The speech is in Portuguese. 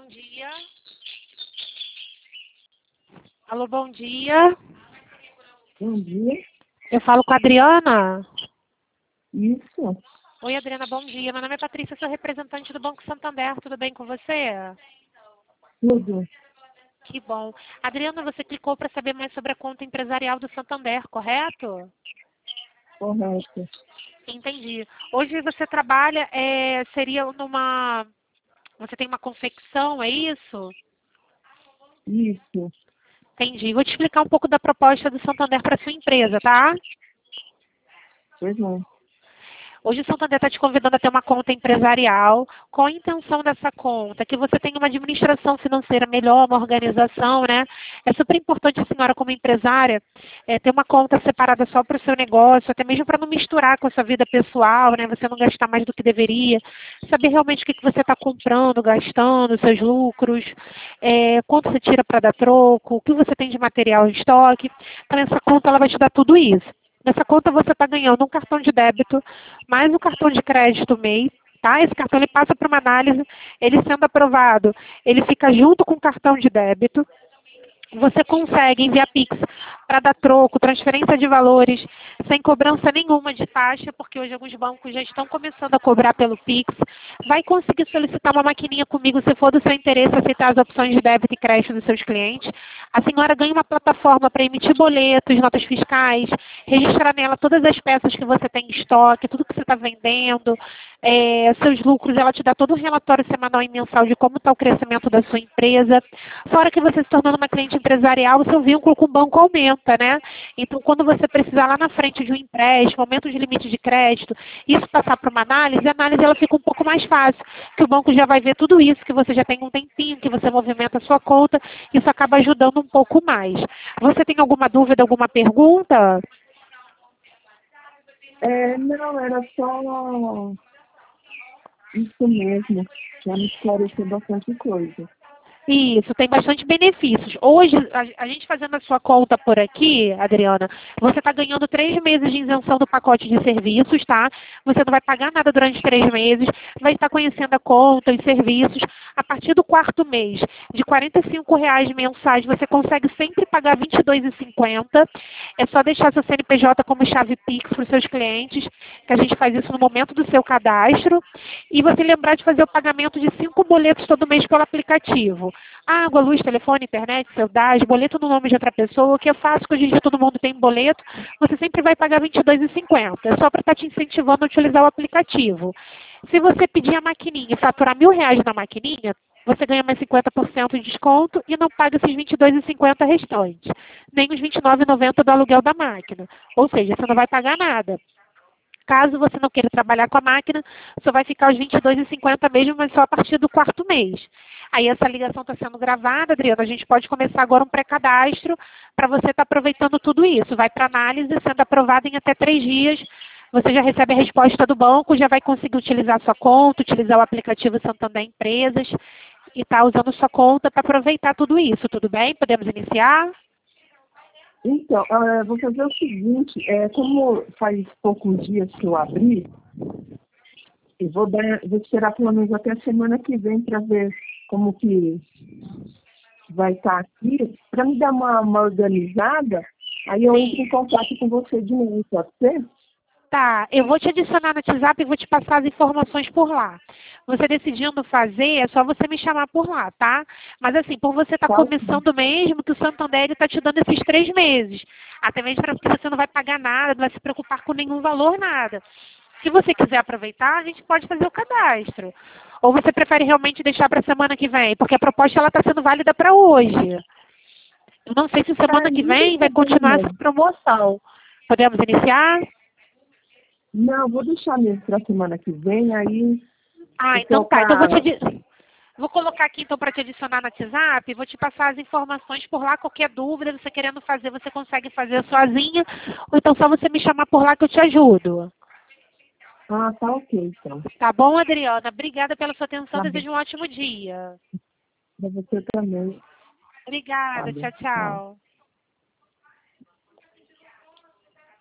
dia. Alô, bom dia. Bom dia. Eu falo com a Adriana. Isso. Oi, Adriana, bom dia. Meu nome é Patrícia, sou representante do Banco Santander. Tudo bem com você? Tudo. Que bom. Adriana, você clicou para saber mais sobre a conta empresarial do Santander, correto? Correto. Entendi. Hoje você trabalha, seria numa... Você tem uma confecção, é isso? Isso. Entendi. Vou te explicar um pouco da proposta do Santander para sua empresa, tá? Pois não. Hoje o Santander está te convidando a ter uma conta empresarial. Qual a intenção dessa conta? Que você tenha uma administração financeira melhor, uma organização, né? É super importante a senhora, como empresária, ter uma conta separada só para o seu negócio, até mesmo para não misturar com a sua vida pessoal, né? Você não gastar mais do que deveria. Saber realmente o que você está comprando, gastando, seus lucros, quanto você tira para dar troco, o que você tem de material em estoque. Então, essa conta ela vai te dar tudo isso. Nessa conta você está ganhando um cartão de débito, mais um cartão de crédito MEI, tá? Esse cartão ele passa para uma análise, ele sendo aprovado, ele fica junto com o cartão de débito. Você consegue enviar Pix para dar troco, transferência de valores, sem cobrança nenhuma de taxa, porque hoje alguns bancos já estão começando a cobrar pelo Pix. Vai conseguir solicitar uma maquininha comigo se for do seu interesse aceitar as opções de débito e crédito dos seus clientes. A senhora ganha uma plataforma para emitir boletos, notas fiscais, registrar nela todas as peças que você tem em estoque, tudo que você está vendendo, seus lucros. Ela te dá todo um relatório semanal e mensal de como está o crescimento da sua empresa. Fora que você se tornando uma cliente empresarial, o seu vínculo com o banco aumenta, né? Então, quando você precisar lá na frente de um empréstimo, aumento de limite de crédito, isso passar para uma análise, a análise ela fica um pouco mais fácil, que o banco já vai ver tudo isso, que você já tem um tempinho, que você movimenta a sua conta, isso acaba ajudando um pouco mais. Você tem alguma dúvida, alguma pergunta? Não, era só isso mesmo. Já me esclareceu bastante coisa. Isso, tem bastante benefícios. Hoje, a gente fazendo a sua conta por aqui, Adriana, você está ganhando 3 meses de isenção do pacote de serviços, tá? Você não vai pagar nada durante 3 meses, vai estar conhecendo a conta, os serviços. A partir do 4º mês, de R$ 45 mensais, você consegue sempre pagar R$ 22,50. É só deixar seu CNPJ como chave Pix para os seus clientes, que a gente faz isso no momento do seu cadastro. E você lembrar de fazer o pagamento de 5 boletos todo mês pelo aplicativo. Água, luz, telefone, internet, celular, boleto no nome de outra pessoa, que é fácil, que hoje em dia todo mundo tem boleto, você sempre vai pagar R$ 22,50. É só para estar te incentivando a utilizar o aplicativo. Se você pedir a maquininha e faturar R$ 1.000 na maquininha, você ganha mais 50% de desconto e não paga esses R$ 22,50 restantes, nem os R$ 29,90 do aluguel da máquina. Ou seja, você não vai pagar nada. Caso você não queira trabalhar com a máquina, só vai ficar os R$ 22,50 mesmo, mas só a partir do 4º mês. Aí essa ligação está sendo gravada, Adriana, a gente pode começar agora um pré-cadastro para você estar aproveitando tudo isso. Vai para análise, sendo aprovada em até 3 dias. Você já recebe a resposta do banco, já vai conseguir utilizar a sua conta, utilizar o aplicativo Santander Empresas e estar usando sua conta para aproveitar tudo isso. Tudo bem? Podemos iniciar? Então, vou fazer o seguinte, como faz poucos dias que eu abri, eu vou esperar pelo menos até a semana que vem para ver como que vai estar aqui, para me dar uma organizada, aí eu entro em contato com você de novo, pode ser? Tá, eu vou te adicionar no WhatsApp e vou te passar as informações por lá. Você decidindo fazer, é só você me chamar por lá, tá? Mas assim, por você estar começando mesmo, que o Santander está te dando esses 3 meses. Até mesmo porque você não vai pagar nada, não vai se preocupar com nenhum valor, nada. Se você quiser aproveitar, a gente pode fazer o cadastro. Ou você prefere realmente deixar para a semana que vem? Porque a proposta ela está sendo válida para hoje. Eu não sei se semana que vem vai continuar essa promoção. Podemos iniciar? Não, vou deixar mesmo para a semana que vem, aí... Então tá. Então vou colocar aqui então para te adicionar no WhatsApp, vou te passar as informações por lá, qualquer dúvida, você querendo fazer, você consegue fazer sozinha, ou então só você me chamar por lá que eu te ajudo. Ah, tá ok, então. Tá bom, Adriana? Obrigada pela sua atenção, Tá desejo um ótimo dia. para você também. Obrigada, Sabe? tchau, tchau.